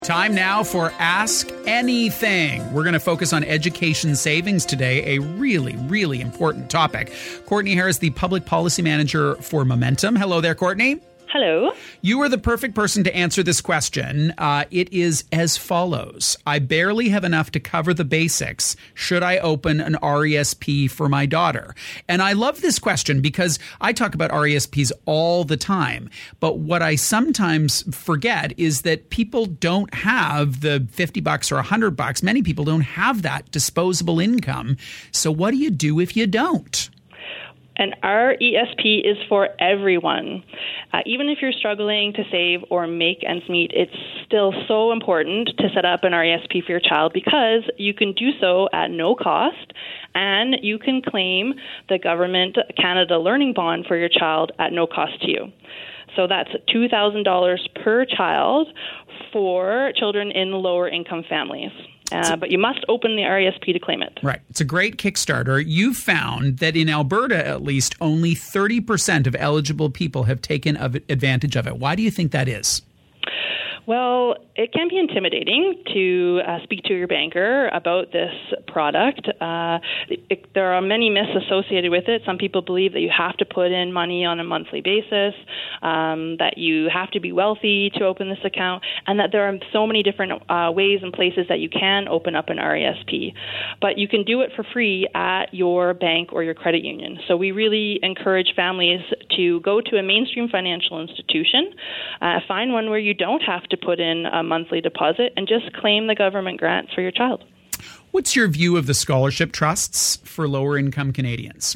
Time now for Ask Anything. We're going to focus on education savings today, a really, really important topic. Courtney Harris, the Public Policy Manager for Momentum. Hello there, Courtney. Hello. You are the perfect person to answer this question. It is as follows. I barely have enough to cover the basics. Should I open an RESP for my daughter? And I love this question because I talk about RESPs all the time. But what I sometimes forget is that people don't have the $50 or $100. Many people don't have that disposable income. So what do you do if you don't? An RESP is for everyone. Even if you're struggling to save or make ends meet, it's still so important to set up an RESP for your child because you can do so at no cost and you can claim the Government Canada Learning Bond for your child at no cost to you. So that's $2,000 per child for children in lower income families. But you must open the RESP to claim it. Right. It's a great Kickstarter. You've found that in Alberta, at least, only 30% of eligible people have taken advantage of it. Why do you think that is? Well, it can be intimidating to speak to your banker about this product. There are many myths associated with it. Some people believe that you have to put in money on a monthly basis, that you have to be wealthy to open this account, and that there are so many different ways and places that you can open up an RESP. But you can do it for free at your bank or your credit union. So we really encourage families to go to a mainstream financial institution, find one where you don't have to put in a monthly deposit and just claim the government grants for your child. What's your view of the scholarship trusts for lower income Canadians?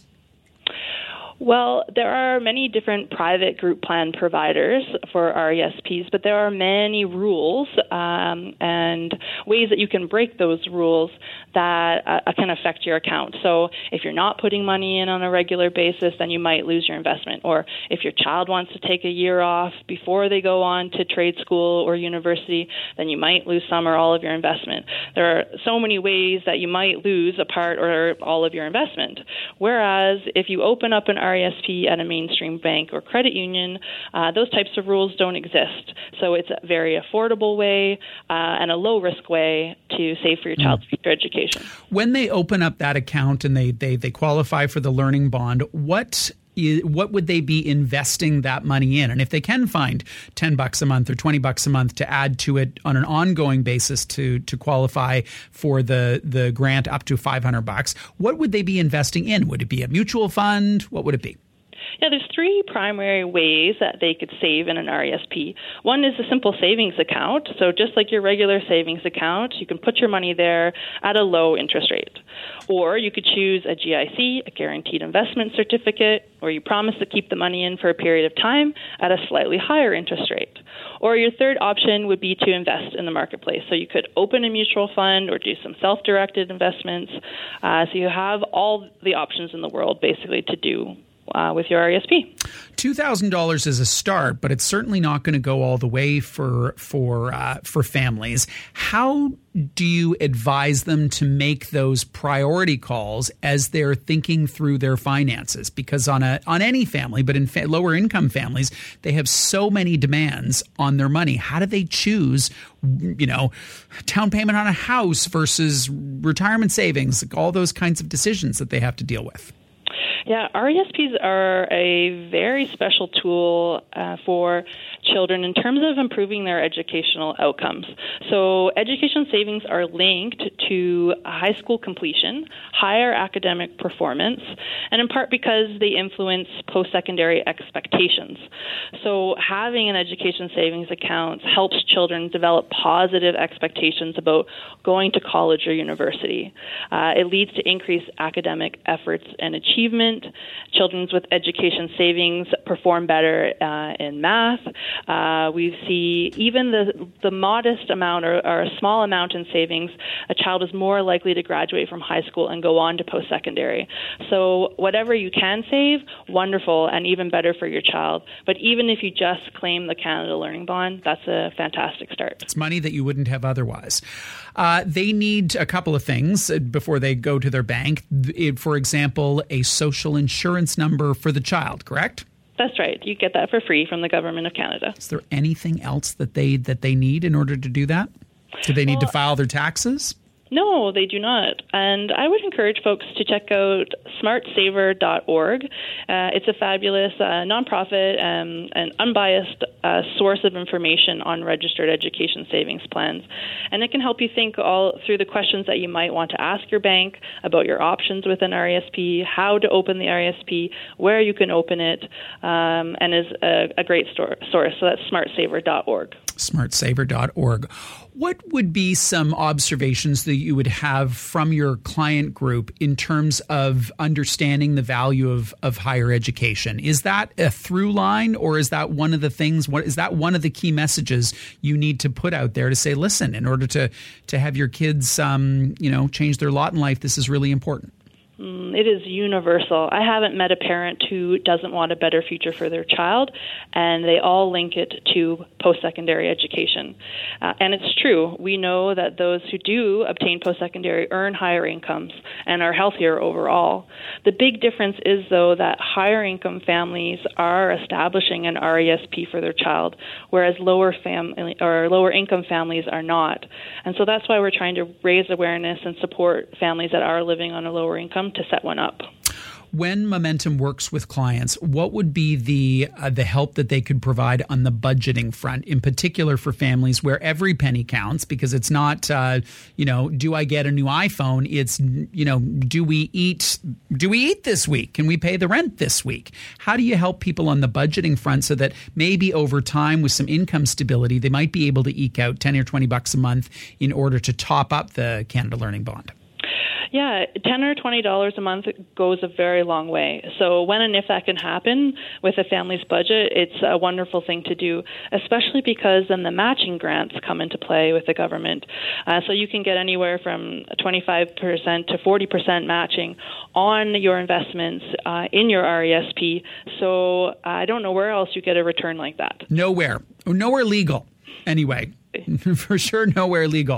Well, there are many different private group plan providers for RESPs, but there are many rules and ways that you can break those rules that can affect your account. So if you're not putting money in on a regular basis, then you might lose your investment. Or if your child wants to take a year off before they go on to trade school or university, then you might lose some or all of your investment. There are so many ways that you might lose a part or all of your investment. Whereas if you open up an RESP at a mainstream bank or credit union, those types of rules don't exist. So it's a very affordable way and a low-risk way to save for your child's future education. When they open up that account and they qualify for the learning bond, what would they be investing that money in? And if they can find $10 a month or $20 a month to add to it on an ongoing basis to qualify for the grant up to $500, what would they be investing in? Would it be a mutual fund? What would it be? Yeah, there's three primary ways that they could save in an RESP. One is a simple savings account. So just like your regular savings account, you can put your money there at a low interest rate. Or you could choose a GIC, a guaranteed investment certificate, where you promise to keep the money in for a period of time at a slightly higher interest rate. Or your third option would be to invest in the marketplace. So you could open a mutual fund or do some self-directed investments. So you have all the options in the world basically to do with your RESP. $2,000 is a start, but it's certainly not going to go all the way for families. How do you advise them to make those priority calls as they're thinking through their finances? Because on any family, but in lower income families, they have so many demands on their money. How do they choose, down payment on a house versus retirement savings, all those kinds of decisions that they have to deal with? Yeah, RESPs are a very special tool for children in terms of improving their educational outcomes. So education savings are linked to high school completion, higher academic performance, and in part because they influence post-secondary expectations. So having an education savings account helps children develop positive expectations about going to college or university. It leads to increased academic efforts and achievement. Children with education savings perform better in math. We see even the modest amount or a small amount in savings, a child is more likely to graduate from high school and go on to post-secondary. So whatever you can save, wonderful and even better for your child. But even if you just claim the Canada Learning Bond, that's a fantastic start. It's money that you wouldn't have otherwise. They need a couple of things before they go to their bank. For example, a social insurance number for the child, correct? That's right. You get that for free from the Government of Canada. Is there anything else that they need in order to do that? Do they need to file their taxes? No, they do not. And I would encourage folks to check out smartsaver.org. It's a fabulous nonprofit and unbiased source of information on registered education savings plans. And it can help you think all through the questions that you might want to ask your bank about your options with an RESP, how to open the RESP, where you can open it, and is a great source. So that's smartsaver.org. Smartsaver.org. What would be some observations that you would have from your client group in terms of understanding the value of higher education? Is that a through line, or is that one of the things? Is that one of the key messages you need to put out there to say, listen, in order to have your kids, change their lot in life, this is really important? It is universal. I haven't met a parent who doesn't want a better future for their child, and they all link it to post-secondary education. And it's true. We know that those who do obtain post-secondary earn higher incomes and are healthier overall. The big difference is, though, that higher income families are establishing an RESP for their child, whereas lower income families are not. And so that's why we're trying to raise awareness and support families that are living on a lower income to set one up. When Momentum works with clients, what would be the help that they could provide on the budgeting front, in particular for families where every penny counts? Because it's not, do I get a new iPhone? It's, do we eat this week? Can we pay the rent this week? How do you help people on the budgeting front so that maybe over time with some income stability, they might be able to eke out $10 or $20 a month in order to top up the Canada Learning Bond? Yeah, $10 or $20 a month goes a very long way. So when and if that can happen with a family's budget, it's a wonderful thing to do, especially because then the matching grants come into play with the government. So you can get anywhere from 25% to 40% matching on your investments in your RESP. So I don't know where else you get a return like that. Nowhere legal. Anyway, for sure, nowhere legal.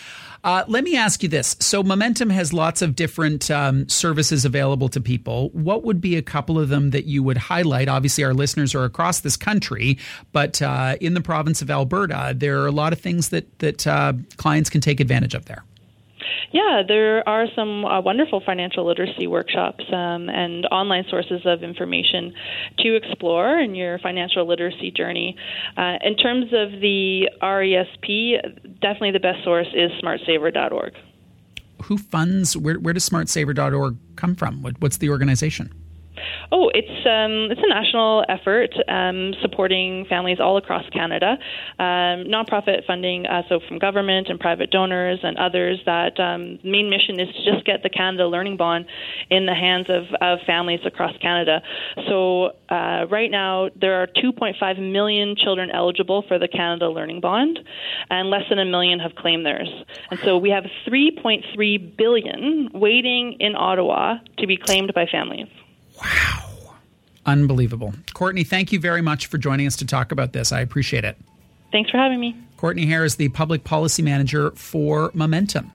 Let me ask you this. So Momentum has lots of different services available to people. What would be a couple of them that you would highlight? Obviously, our listeners are across this country, but in the province of Alberta, there are a lot of things that clients can take advantage of there. Yeah, there are some wonderful financial literacy workshops and online sources of information to explore in your financial literacy journey. In terms of the RESP, definitely the best source is smartsaver.org. Who funds, where does smartsaver.org come from? What's the organization? Oh, it's a national effort supporting families all across Canada. Nonprofit funding, so from government and private donors and others. That main mission is to just get the Canada Learning Bond in the hands of families across Canada. So right now there are 2.5 million children eligible for the Canada Learning Bond, and less than 1 million have claimed theirs. And so we have 3.3 billion waiting in Ottawa to be claimed by families. Wow. Unbelievable. Courtney, thank you very much for joining us to talk about this. I appreciate it. Thanks for having me. Courtney Hare is the Public Policy Manager for Momentum.